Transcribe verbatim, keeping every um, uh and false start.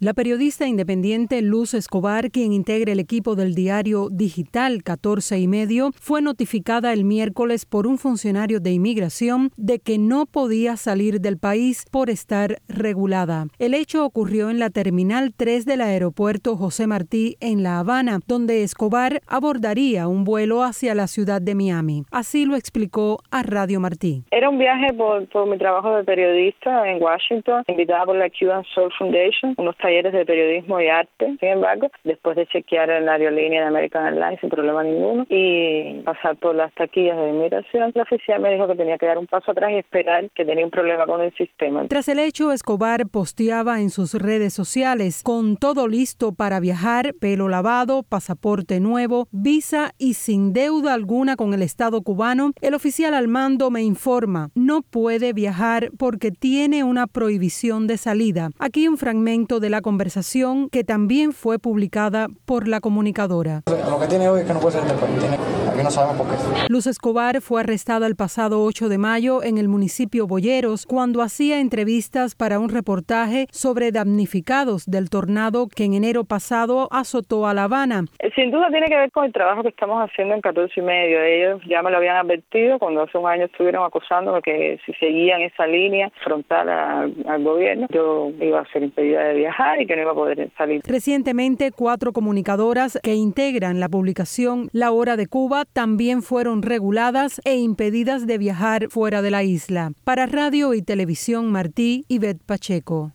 La periodista independiente Luz Escobar, quien integra el equipo del diario digital catorce y medio, fue notificada el miércoles por un funcionario de inmigración de que no podía salir del país por estar regulada. El hecho ocurrió en la Terminal tres del aeropuerto José Martí en La Habana, donde Escobar abordaría un vuelo hacia la ciudad de Miami. Así lo explicó a Radio Martí. Era un viaje por, por mi trabajo de periodista en Washington, invitada por la Cuban Soul Foundation, unos talleres de periodismo y arte. Sin embargo, después de chequear en la aerolínea de American Airlines sin problema ninguno y pasar por las taquillas de inmigración, la oficial me dijo que tenía que dar un paso atrás y esperar, que tenía un problema con el sistema. Tras el hecho, Escobar posteaba en sus redes sociales: con todo listo para viajar, pelo lavado, pasaporte nuevo, visa y sin deuda alguna con el Estado cubano, el oficial al mando me informa, no puede viajar porque tiene una prohibición de salida. Aquí un fragmento de la conversación que también fue publicada por la comunicadora. Lo que tiene hoy es que no puede salir del país. Aquí no sabemos por qué. Luz Escobar fue arrestada el pasado ocho de mayo en el municipio Boyeros cuando hacía entrevistas para un reportaje sobre damnificados del tornado que en enero pasado azotó a La Habana. Sin duda tiene que ver con el trabajo que estamos haciendo en catorce y medio. Ellos ya me lo habían advertido cuando hace un año estuvieron acusándome que si seguían esa línea frontal a, al gobierno, yo iba a ser impedida de viajar y que no iba a poder salir. Recientemente, cuatro comunicadoras que integran la publicación La Hora de Cuba también fueron reguladas e impedidas de viajar fuera de la isla. Para Radio y Televisión Martí, Ivette Pacheco.